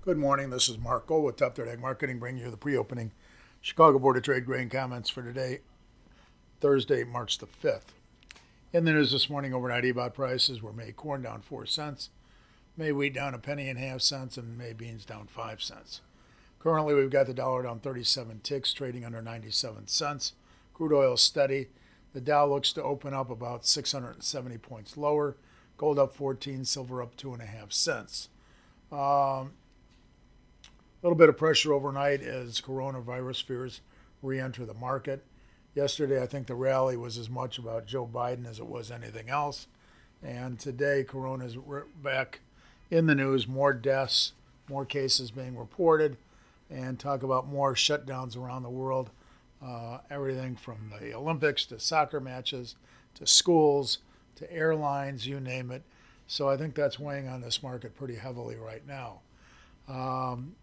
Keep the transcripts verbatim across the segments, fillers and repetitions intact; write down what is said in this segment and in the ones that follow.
Good morning. This is Mark Gold with Top Third Ag Marketing, bringing you the pre-opening Chicago Board of Trade grain comments for today, Thursday, March the fifth. In the news this morning, overnight E B O T prices were May corn down four cents, May wheat down a penny and a half cents, and May beans down five cents. Currently, we've got the dollar down thirty-seven ticks, trading under ninety-seven cents. Crude oil steady. The Dow looks to open up about six hundred seventy points lower. Gold up fourteen, silver up two and a half cents. Um, A little bit of pressure overnight as coronavirus fears re-enter the market. Yesterday, I think the rally was as much about Joe Biden as it was anything else. And today, corona is back in the news, more deaths, more cases being reported, and talk about more shutdowns around the world. Uh, everything from the Olympics to soccer matches to schools to airlines, you name it. So I think that's weighing on this market pretty heavily right now. Um,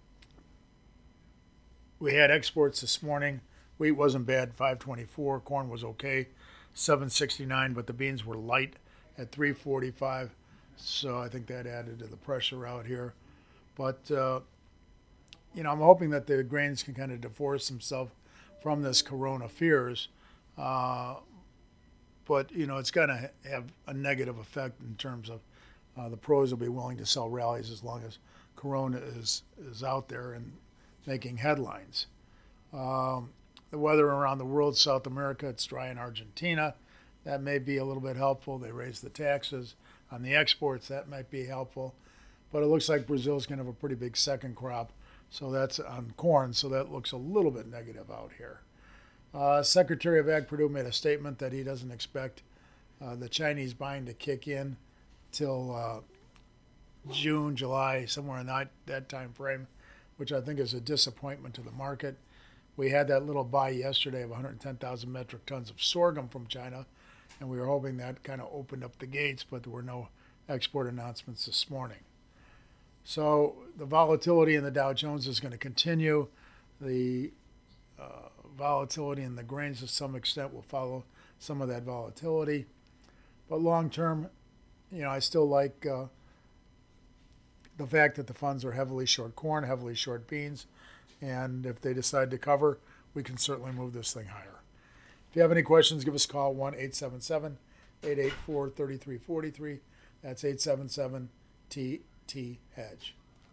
We had exports this morning. Wheat wasn't bad, five twenty-four. Corn was okay, seven sixty-nine, but the beans were light at three forty-five. So I think that added to the pressure out here. But, uh, you know, I'm hoping that the grains can kind of divorce themselves from this corona fears. Uh, but, you know, it's going to have a negative effect in terms of uh, the pros will be willing to sell rallies as long as corona is, is out there and making headlines. Um, the weather around the world, South America, it's dry in Argentina. That may be a little bit helpful. They raised the taxes on the exports. That might be helpful. But it looks like Brazil's going to have a pretty big second crop. So that's on corn. So that looks a little bit negative out here. Uh, Secretary of Ag Perdue made a statement that he doesn't expect uh, the Chinese buying to kick in till uh, June, July, somewhere in that, that time frame, which I think is a disappointment to the market. We had that little buy yesterday of one hundred ten thousand metric tons of sorghum from China, and we were hoping that kind of opened up the gates, but there were no export announcements this morning. So the volatility in the Dow Jones is going to continue. The uh, volatility in the grains to some extent will follow some of that volatility. But long term, you know, I still like uh, the fact that the funds are heavily short corn, heavily short beans, and if they decide to cover, we can certainly move this thing higher. If you have any questions, give us a call, one eight seven seven, eight eight four, three three four three. That's eight seven seven T T Hedge.